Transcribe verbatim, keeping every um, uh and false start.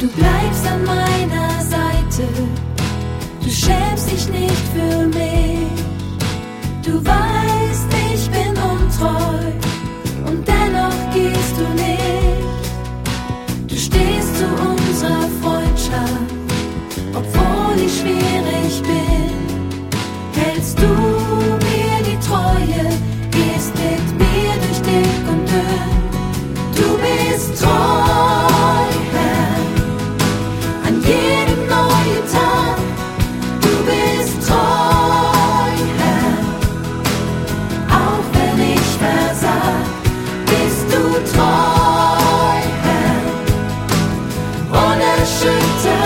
Du bleibst an meiner Seite, du schämst dich nicht für mich. Du weißt, ich bin untreu und dennoch gehst du nicht. Du stehst zu unserer Freundschaft, obwohl ich schwierig bin. Hältst du mir die Treue, gehst mit mir durch dick und dünn. Du bist treu, Herr, an jedem neuen Tag. Du bist treu, Herr, auch wenn ich versag, bist du treu, Herr, unerschütterlich.